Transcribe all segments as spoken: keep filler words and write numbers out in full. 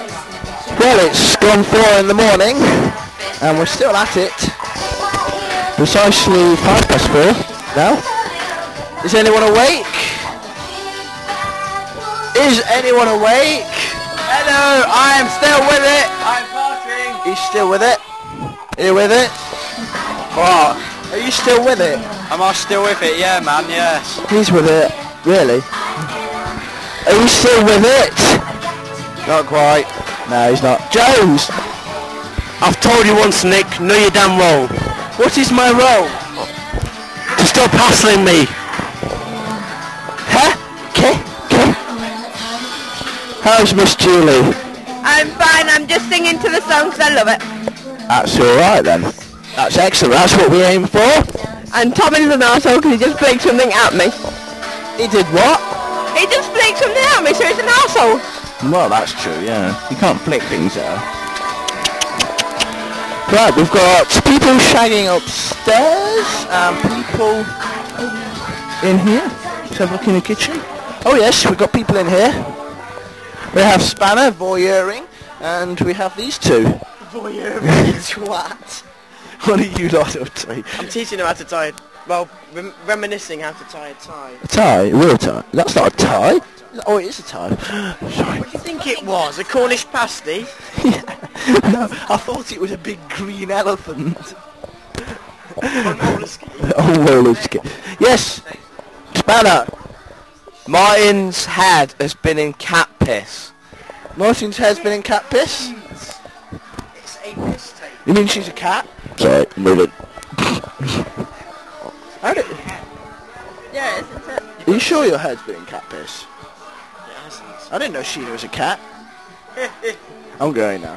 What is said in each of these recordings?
Well, it's gone four in the morning, and we're still at it. Precisely five past four now. Is anyone awake? Is anyone awake? Hello, I am still with it. I'm partying. He's still with it. Are you with it? What? Are you still with it? Am I still with it? Yeah, man, yes. He's with it. Really? Are you still with it? Not quite. No, he's not. Jones! I've told you once, Nick, know your damn role. What is my role? To stop hassling me. Huh? Okay, okay. How's Miss Julie? I'm fine, I'm just singing to the song 'cause I love it. That's alright then. That's excellent, that's what we aim for. And Tommy's an arsehole because he just flicked something at me. He did what? He just flicked something at me, so he's an arsehole. Well, that's true, yeah. You can't flick things out. Right, we've got people shagging upstairs, and people in here. Let's have a look in the kitchen. Oh yes, we've got people in here. We have Spanner, voyeuring, and we have these two. Voyeuring, twat. What are you lot up to? I'm teaching them how to tie, well, rem reminiscing how to tie a tie. A tie? A real tie? That's not a tie. Oh, it is a tie. Sorry. What do you think it was? A Cornish pasty? Yeah. No, I thought it was a big green elephant. On roller skate. On roller skate. Yes, Spanner. Martin's head has been in cat piss. Martin's head's been in cat piss? It's a piss tape. You mean she's a cat? Sorry, move it. How did... Yeah, isn't it? Are you sure your head's been in cat piss? It hasn't. I didn't know Sheena was a cat. I'm going now.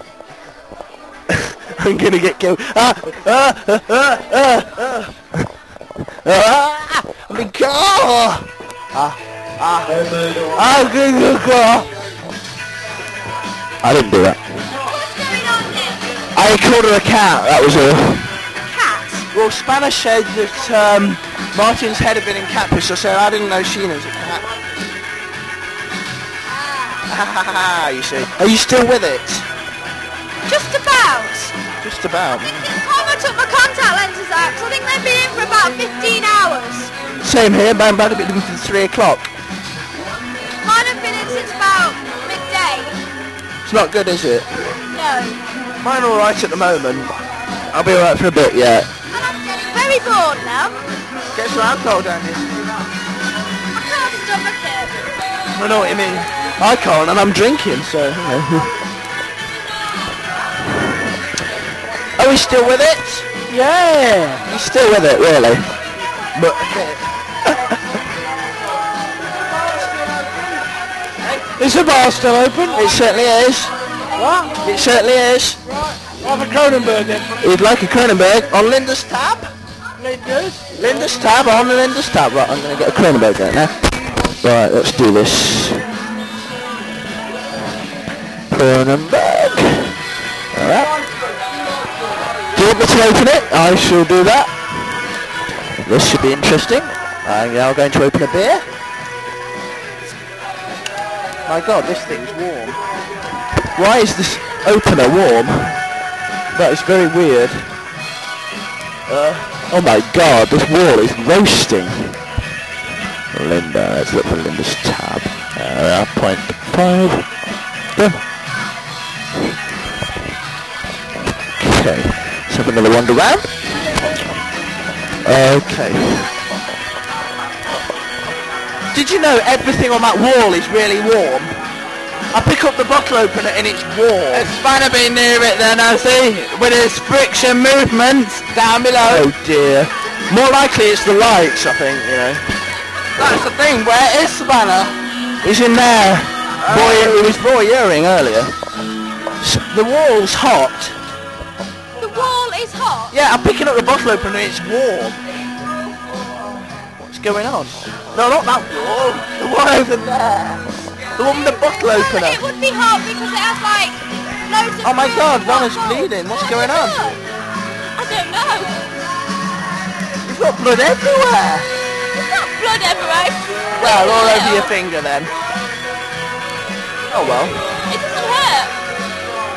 I'm gonna get killed. Ah! Ah! Ah! Ah! Ah! Ah! I'm in car! Ah! Ah! Ah! Good, good, good. I didn't do that. What's going on here? I called her a cat, that was all. Cat? Well, Spanner said that um, Martin's head had been in cat piss, so I said I didn't know Sheena was a cat. Ah, you see. Are you still with it? Just about. Just about. Tom, I took my contact lenses out 'cause I think they've been in for about fifteen hours. Same here, but I'm about to be looking for three o'clock. Mine have been in since about midday. It's not good, is it? No. Mine all right at the moment. I'll be all right for a bit, yeah. And I'm getting very bored now. Get some alcohol down here. I can't stomach it. I know what you mean. I can't, and I'm drinking, so, you know. Are we still with it? Yeah. He's still with it, really. But... Is the bar still open? It certainly is. What? It certainly is. Have a Cronenberg then. You'd like a Cronenberg on Linda's tab? Linda's? Linda's tab, on Linda's tab. Right, I'm going to get a Cronenberg right now. Right, let's do this. Cronenberg. Alright. Do you want me to open it? I shall do that. This should be interesting. I'm now going to open a beer. My god, this thing's warm. Why is this opener warm? That is very weird. Uh, oh my god, this wall is roasting. Linda, let's look for Linda's tab. Uh, point five. Done. Okay, let's have another wander round. Okay. Did you know everything on that wall is really warm? I pick up the bottle opener and it's warm. It's fun to be near it then, I see, with its friction movements down below. Oh dear. More likely it's the lights, I think, you know. That's the thing, where is Savannah? He's in there. Boy, he was voyeuring earlier. S the wall's hot. The wall is hot. Yeah, I'm picking up the bottle opener and it's warm. What's going on? No, not that wall. The one over there. The one with the bottle opener. It would be hot because it has like loads of... Oh my god, hot Ronna's balls. bleeding. What's going on? I don't know. You've got blood everywhere. There's not blood everywhere. Well, all over your finger then. Oh well. It doesn't hurt.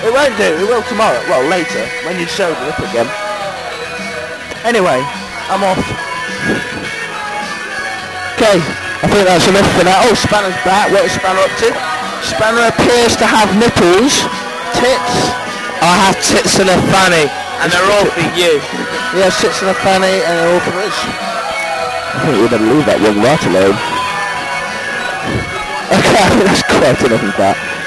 It won't do. It will tomorrow. Well, later when you sober up again. Anyway, I'm off. Okay, I think that's enough for now. Oh, Spanner's back. What is Spanner up to? Spanner appears to have nipples, tits. I have tits and a fanny, and they're all for you. Yeah, tits and a fanny, and they're all for us. I think we better leave that young rat alone. Okay, I think that's quite enough of that.